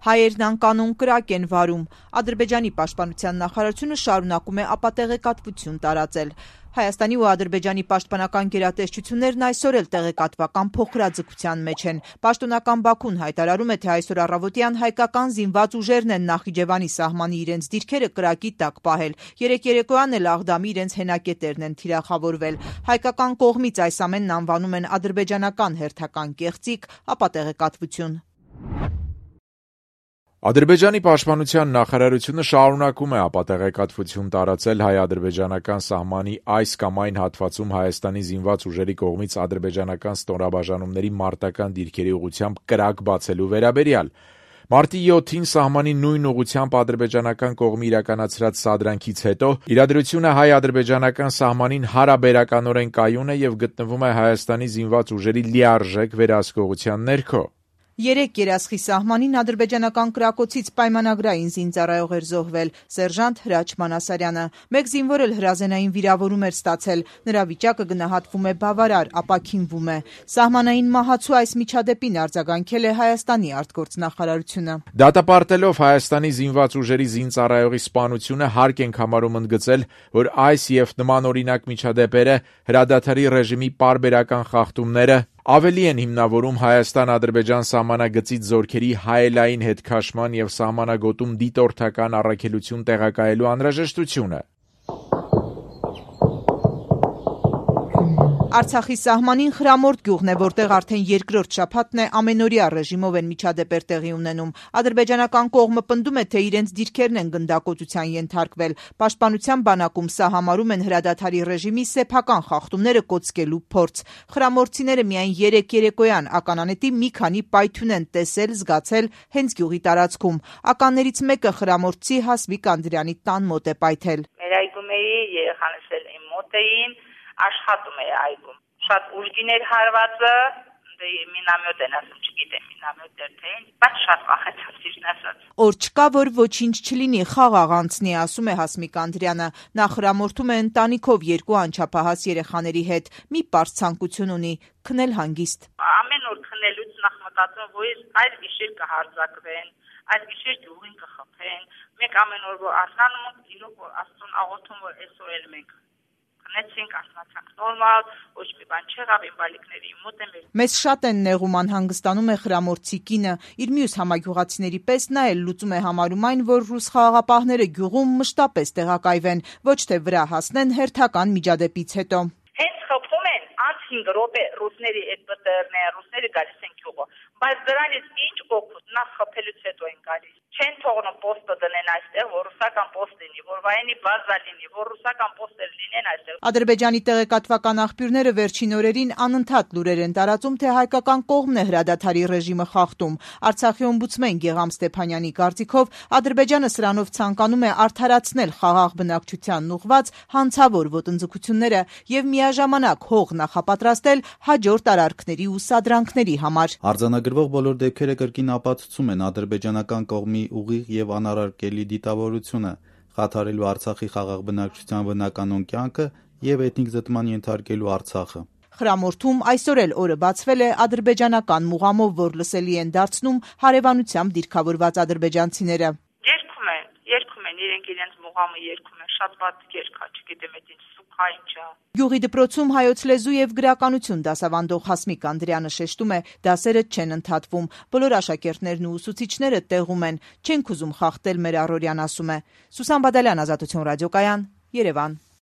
Հայերն անկանոն կրակ են վարում։ Ադրբեջանի պաշտպանության նախարարությունը շարունակում է ապատեղեկատվություն տարածել։ Հայաստանի ու Ադրբեջանի պաշտպանական գերատեսչություններն այսօր էլ տեղեկատվական փոխհրաձգության մեջ են։ Պաշտոնական Բաքուն հայտարարում է, թե այսօր առավոտյան հայկական զինված ուժերն են Նախիջևանի սահմանի իրենց դիրքերը կրակի տակ պահել։ Երեկ երեկոյան էլ Աղդամի իրենց հենակետերն են թիրախավորվել։ Հայկական կողմից այս ամենն անվանում են ադրբեջանական հերթական կեղծիք, ապատեղեկատվություն։ Ադրբեջանի պաշտպանության նախարարությունը շարունակում է ապատեղեկատվություն տարածել հայ-ադրբեջանական սահմանի այս կամ այն հատվածում Հայաստանի զինված ուժերի կողմից ադրբեջանական ստորաբաժանումների մարտական դիրքերի ուղղությամբ կրակ բացելու վերաբերյալ։ Մարտի 7-ին սահմանի նույն ուղղությամբ ադրբեջանական կողմի իրականացրած սադրանքից հետո իրադրությունը հայ-ադրբեջանական սահմանին հարաբերականորեն կայուն է եւ գտնվում է Հայաստանի զինված ուժերի լիարժեք վերահսկողության ներքո։ Երեկ Երասխի սահմանին ադրբեջանական կրակոցից պայմանագրային զինծառայող էր զոհվել սերժանտ Հրաչ Մանասարյանը։ Մեկ զինվոր էլ հրազենային վիրավորում էր ստացել։ Նրա վիճակը գնահատվում է բավարար, ապաքինվում է։ Սահմանային մահացու այս միջադեպին արձագանքել է Հայաստանի արտգործնախարարությունը։ Դատապարտելով Հայաստանի զինված ուժերի զինծառայողի սպանությունը հարկ ենք համարում ընդգծել, որ այս եւ նման օրինակ միջադեպերը հրադադարի ռեժիմի պարբերական խախտումները ավելի են հիմնավորում Հայաստան-Ադրբեջան սահմանագծից զորքերի հայելային հետքաշման եւ սահմանագոտում դիտորդական առաքելություն տեղակայելու անհրաժեշտությունը։ Արցախի սահմանին Խրամորդ գյուղն է, որտեղ արդեն երկրորդ շաբաթն է ամենօրյա ռեժիմով են միջադեպեր տեղի ունենում։ Ադրբեջանական կողմը պնդում է, թե իրենց դիրքերն են գնդակոծության ենթարկվել։ Պաշտպանության բանակում սա համարում են հրադադարի ռեժիմի սեփական խախտումները կոծկելու փորձ։ Խրամորդցիները միայն երեկ երեկոյան ականանետի մի քանի պայթյուն են տեսել, զգացել հենց գյուղի տարածքում։ Ականներից մեկը խրամորդցի Հասմիկ Անդրյանի տան մոտ է պայթել։ Մեր այգում էի, երեխաներս էլ իմ մոտ էին, աշխատում է այգում։ Շատ ուժգին էր հարվածը, մինամյոտ են ասում, չգիտեմ մինամյոտ էր թե, բայց շատ վախեցա ճիշտ ասած։ Օր չկա, որ ոչինչ չլինի, խաղաղ անցնի, ասում է Հասմիկ Անդրյանը։ Նա խրամորդում է ընտանիքով երկու անչափահաս երեխաների հետ։ Մի պարզ ցանկություն ունի՝ քնել հանգիստ։ Ամեն օր քնելուց նախ մտածում, որ այս գիշեր կհարձակվեն, այս գիշեր գյուղին կխփեն։ Մենք ամեն օր որ արթանում ենք, իրոք Աստծուն աղոթում, որ այսօր էլ մենք քնեցինք, ասացանք նորմալ, ոչ մի բան չեղավ, իմ բալիկների մոտ եմ։ Մեզ շատ են նեղում, անհանգստանում է խրամորդցի կինը։ Իր մյուս համագյուղացիների պես նա էլ լուծում է համարում այն, որ ռուս խաղաղապահները գյուղում մշտապես տեղակայվեն, ոչ թե վրա հասնեն հերթական միջադեպից հետո։ Հենց խփում են, անց 5 րոպե ռուսների այդ բտերներ, ռուսները գալիս են գյուղը, բայց դրանից ինչ օգուտ, նախ խփելուց հետո են գալիս։ Չեն թողնում պոստը դնեն այստեղ, որ ռուսական պոստ լինի, որ վայենի բազա լինի, որ ռուսական պոստեր լինեն այստեղ։ Ադրբեջանի տեղեկատվական աղբյուրները վերջին օրերին անընդհատ լուրեր են տարածում, թե հայկական կողմն է հրադադարի ռեժիմը խախտում։ Արցախի օմբուդսմեն Գեգամ Ստեփանյանի կարծիքով Ադրբեջանը սրանով ցանկանում է արդարացնել խաղաղ բնակչությանն ուղղված հանցավոր ոտնձգությունները եւ միաժամանակ հող նախապատրաստել հաջորդ արարքների ու սադրանքների համար։ Արձանագրվող բոլոր դեպքերը կրկին ապացուցում են ադրբեջանական կողմի ուղիղ եւ անարարկելի դիտավորությունը, խաթարելու Արցախի խաղաղ բնակչության բնականոն կյանքը եւ էթնիկ զտման ենթարկելու Արցախը։ Խրամորդում այսօր էլ օրը բացվել է ադրբեջանական մուղամով, որ լսելի են դարձնում հարևանությամբ դիրքավորված ադրբեջանցիները։ Երգում են, իրենց մուղամը երգում են, շատ բաց երգա, չգիտեմ այդ ինչ սուքա ինչա։ Գյուղի դպրոցում հայոց լեզու եւ գրականություն դասավանդող Հասմիկ Անդրյանը շեշտում է, դասերը չեն ընդհատվում, բոլոր աշակերտներն ու ուսուցիչները տեղում են, չենք ուզում խախտել մեր առօրյան, ասում է։ Սուսան Բադալյան, Ազատություն ռադիոկայան, Երևան։